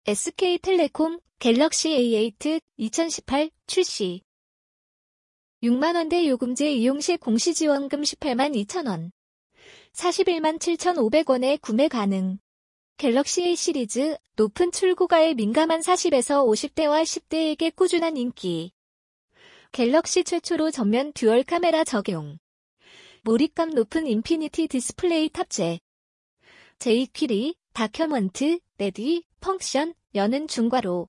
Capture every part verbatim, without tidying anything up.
에스케이텔레콤 갤럭시 에이 에이트 이천십팔 출시. 육만 원대 요금제 이용 시 공시지원금 십팔만 이천 원, 사십일만 칠천오백 원에 구매 가능. 갤럭시 A 시리즈, 높은 출고가에 민감한 사십에서 오십 대와 십 대에게 꾸준한 인기. 갤럭시 최초로 전면 듀얼 카메라 적용. 몰입감 높은 인피니티 디스플레이 탑재. 제이퀴리, 다큐먼트, 레디, 펑션, 여는 중괄호.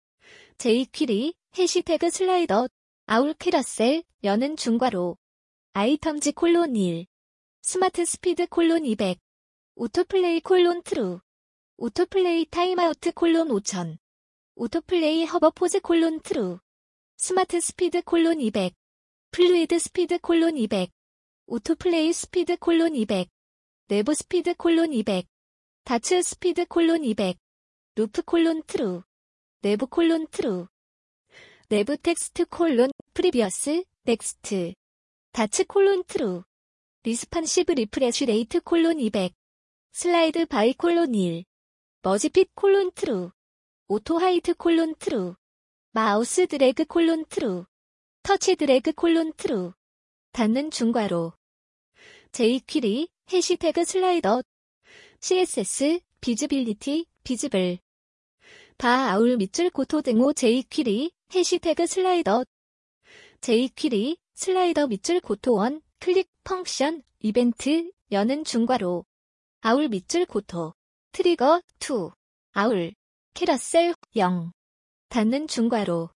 제이퀴리, 해시태그 슬라이더, 아울 캐러셀, 여는 중괄호. 아이텀즈 콜론 일. 스마트 스피드 콜론 이백. 오토플레이 콜론 트루. 오토플레이 타임아우트 콜론 오천. 오토플레이 허버포즈 콜론 트루. 스마트 스피드 콜론 이백. 플루이드 스피드 콜론 이백. 오토플레이 스피드 콜론 이백. 내부 스피드 콜론 이백. 다츠 스피드 콜론 이백. 루프 콜론 트루. 내부 콜론 트루. 내부 텍스트 콜론 프리비어스 넥스트. 다츠 콜론 트루. 리스판시브 리프레쉬 레이트 콜론 이백. 슬라이드 바이 콜론 일. 머지핏 콜론 트루. 오토 하이트 콜론 트루. 마우스 드래그 콜론 트루. 터치 드래그 콜론 트루. 닫는 중괄호. 제이퀴리, 해시태그 슬라이더. 씨에스에스, 비즈빌리티, 비즈블. 바 아울 밑줄 고토 등호 제이퀴리, 해시태그 슬라이더. 제이퀴리, 슬라이더 밑줄 고토 원, 클릭 펑션, 이벤트, 여는 중괄호. 아울 밑줄 고토. 트리거 투. 아울. 캐러셀 영. 닫는 중괄호.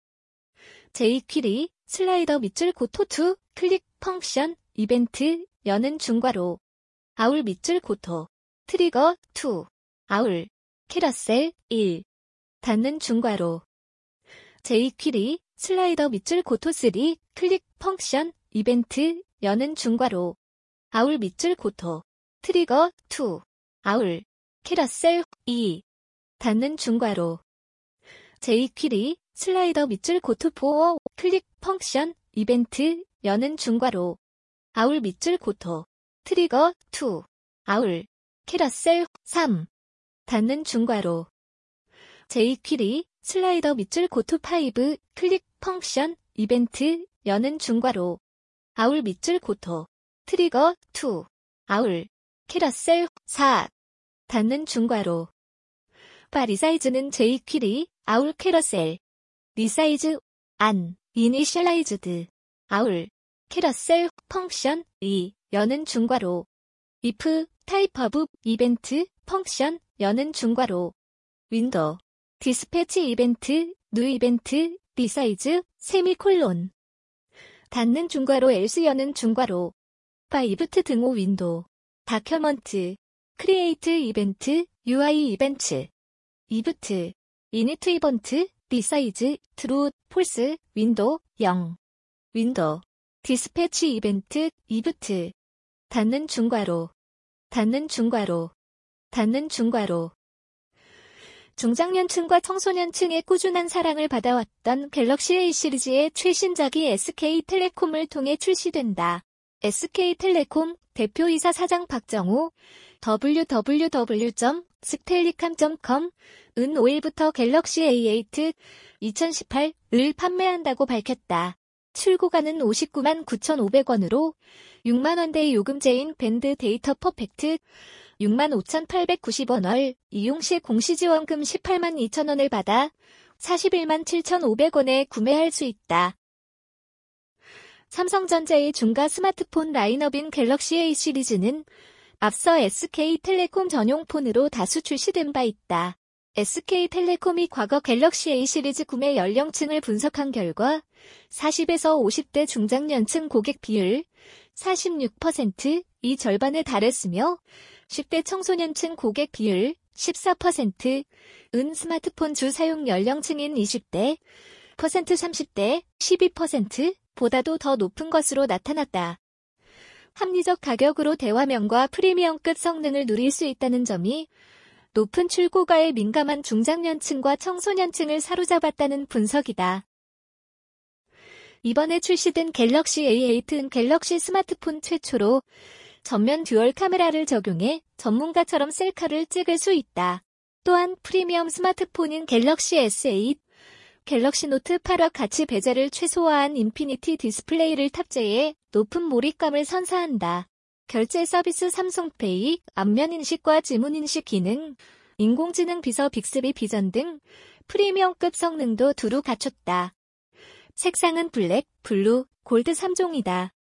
제이퀴리, 슬라이더 밑줄 고토 투, 클릭 펑션, 이벤트, 여는 중괄호. 아울 밑줄 고토. 트리거 투. 아울. 캐러셀 일. 닫는 중괄호. 제이퀴리, 슬라이더 밑줄 고토 쓰리, 클릭 펑션, 이벤트, 여는 중괄호. 아울 밑줄 고토. 트리거 투. 아울. 캐러셀 이. 닫는 중괄호. 제이퀴리, 슬라이더 밑줄 고토 사, 클릭 펑션, 이벤트, 여는 중괄호. 아울 밑줄 고토. 트리거 투. 아울. 캐러셀 삼. 닫는 중괄호. 제이퀴리, 슬라이더 밑줄 고토 오, 클릭 펑션, 이벤트, 여는 중괄호. 아울 밑줄 고토. 트리거 투. 아울. 캐러셀 사. 닫는 중괄호. 바 리사이즈는 제이퀴리, 아울 캐러셀. 리사이즈, 안, 이니셜라이즈드. 아울. 캐러셀, 펑션, 이, 여는 중괄호. if, 타입 오브, 이벤트, 펑션, 여는 중괄호. 윈도우. 디스패치 이벤트, 뉴 이벤트, 리사이즈, 세미콜론. 닫는 중괄호 else 여는 중괄호. 바 이브트 등호 윈도우. 다큐먼트. 크리에이트 이벤트, 유아이 이벤트. 이브트. 이니트 이번트, 리사이즈, 트루, 폴스, 윈도우, 영. 윈도우. 디스패치 이벤트, 이브트. 닫는 중괄호. 닫는 중괄호. 닫는 중괄호. 중장년층과 청소년층의 꾸준한 사랑을 받아왔던 갤럭시 A 시리즈의 최신작이 에스케이텔레콤을 통해 출시된다. 에스케이텔레콤 대표이사 사장 박정호, 더블유 더블유 더블유 점 스텔리캄 점 컴, 은 오일부터 갤럭시 에이 에이트 이천십팔을 판매한다고 밝혔다. 출고가는 오십구만 구천오백 원으로 육만 원대 요금제인 밴드 데이터 퍼펙트 육만 오천팔백구십 원을 이용 시 공시지원금 십팔만 이천 원을 받아 사십일만 칠천오백 원에 구매할 수 있다. 삼성전자의 중가 스마트폰 라인업인 갤럭시 A 시리즈는 앞서 에스케이텔레콤 전용 폰으로 다수 출시된 바 있다. 에스케이텔레콤이 과거 갤럭시 A 시리즈 구매 연령층을 분석한 결과 사십에서 오십 대 중장년층 고객 비율 사십육 퍼센트, 이 절반에 달했으며 십 대 청소년층 고객 비율 십사 퍼센트, 은 스마트폰 주 사용 연령층인 이십 대, 퍼센트 삼십 대, 십이 퍼센트 보다도 더 높은 것으로 나타났다. 합리적 가격으로 대화면과 프리미엄급 성능을 누릴 수 있다는 점이 높은 출고가에 민감한 중장년층과 청소년층을 사로잡았다는 분석이다. 이번에 출시된 갤럭시 에이 에이트는 갤럭시 스마트폰 최초로 전면 듀얼 카메라를 적용해 전문가처럼 셀카를 찍을 수 있다. 또한 프리미엄 스마트폰인 갤럭시 에스 에잇, 갤럭시 노트 팔과 같이 베젤을 최소화한 인피니티 디스플레이를 탑재해 높은 몰입감을 선사한다. 결제 서비스 삼성페이, 안면 인식과 지문 인식 기능, 인공지능 비서 빅스비 비전 등 프리미엄급 성능도 두루 갖췄다. 색상은 블랙, 블루, 골드 삼 종이다.